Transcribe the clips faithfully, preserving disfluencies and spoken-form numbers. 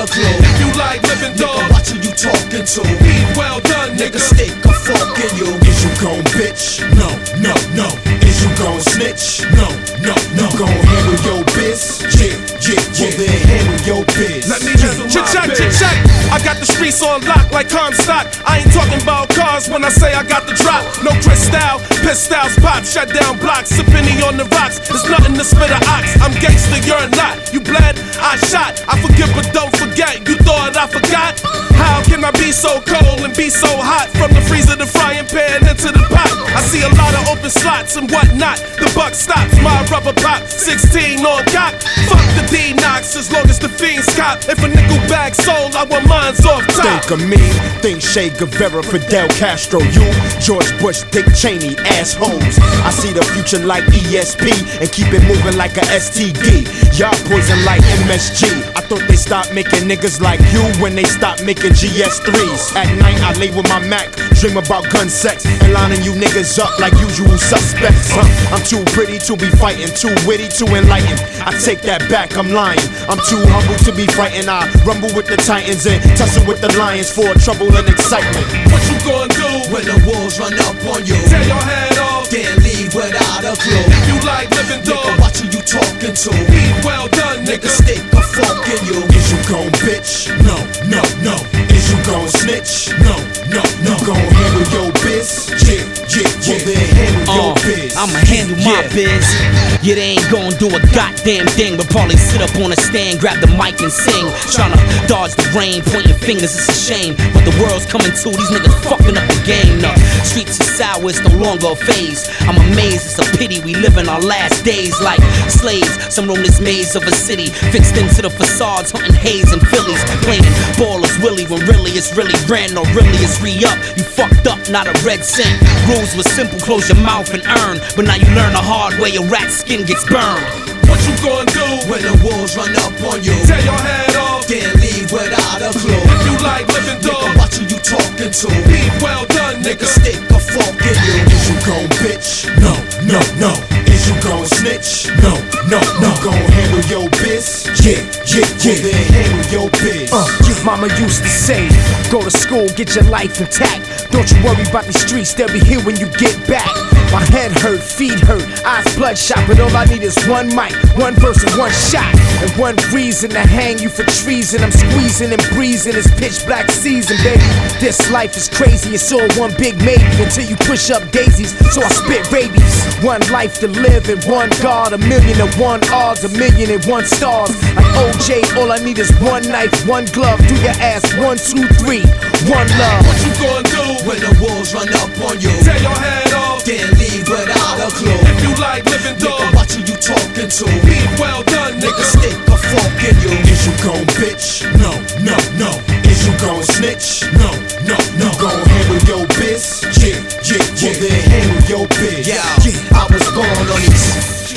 a clue. If you like living, dog, nigga, watch who you talking to. Eat well done, nigga. Nigga, stick a fork in you. Is you gon' bitch? No, no, no. Is you gon' snitch? No, no, no. You gon' handle your biz? Yeah, yeah, yeah. Well then handle your biz. Let me handle my Check, biz. check, I got the streets on lock like Comstock. I ain't talking about cars when I say I got the drop. No crystal, pistols pop, shut down blocks, sipping on the rocks. It's nothing to spit a ox. I'm gangster, you're not. You bled, I shot. I forgive but don't forget. You thought I forgot? How can I be so cold and be so hot? From the freezer, the frying pan into the pot. I see a lot of open slots and whatnot. The buck stops, my rubber pop. sixteen on cock. Fuck the D-Knox as long as the fiends cop. If a nickel bag sold, I want mine's off top. Think of me, think Che Guevara, Fidel Castro, you, George Bush, Dick Cheney, assholes. I see the future like E S P and keep it moving like a S T D. Y'all poison like M S G. I thought they stopped making niggas like you when they stopped making G S threes. At night I lay with my Mac, dream about gun sex and lining you niggas up like usual suspects. Huh? I'm too pretty to be fighting, too witty to enlighten. I take that back, I'm lying. I'm too humble to be frightened. I rumble with the titans and tussle with the lions for trouble and excitement. What you gonna do when the wolves run up on you? Tear your head off, then leave without a clue. If you like living, dog, nigga, watch who you talking to. Eat well done, Nigga, nigga. stick a fork in you. Is you gon' bitch? No, no, no. Is you gon' snitch? No, no, no. You gon' handle your biz? Yeah, yeah, yeah. Well then handle Uh, your biz. I'ma handle my Yeah. biz. Yeah, they ain't gon' do a goddamn thing, but probably sit up on a stand, grab the mic and sing. Tryna dodge the rain, pointing fingers, it's a shame. But the world's coming to, these niggas fucking up the game. The streets are sour, it's no longer a phase. I'm amazed, it's a pity we live in our last days like slaves. Some roam this maze of a city, fixed into the facades, hunting haze and Phillies. Playing ballers Willie when really it's really brand or really it's re-up. You fucked up, not a red cent. Rules were simple, close your mouth and earn. But now you learn the hard way, your rat skin gets burned. What you gonna do when the wolves run up on you? Tear your head off, then leave without a clue. If you like living, Nigga, dog, watch who you talking to. eat well done, Nigga, nigga. stick a fork in you. Is you gon' bitch? No, no, no. Is you gon' snitch? No, no, no. You gon' handle your biz? Yeah, yeah, yeah. Well then handle your biz. Uh, mama used to say, go to school, get your life intact. Don't you worry about the streets, they'll be here when you get back. My head hurt, feet hurt, eyes bloodshot, but all I need is one mic, one verse and one shot, and one reason to hang you for treason. I'm squeezing and breezing, it's pitch black season, baby. This life is crazy, it's all one big maybe until you push up daisies, so I spit rabies. One life to live and one God, a million and one odds, a million and one stars. Like O J, all I need is one knife, one glove, do your ass one, two, three, one love. What you gonna do when the wolves run up on you? Tear your head off, then leave without a clue. if you like living, Nigga, dog, watch who you talking to. eat well done, Nigga, nigga. stick a fork in you. Is you gon' bitch? No, no, no. Is you gon' snitch? No, no, no. You gon' handle your biz? Yeah, yeah, yeah. Well then handle your biz. Yeah, I was born on these,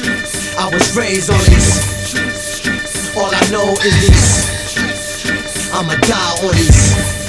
I was raised on these. All I know is these, I'ma die on these.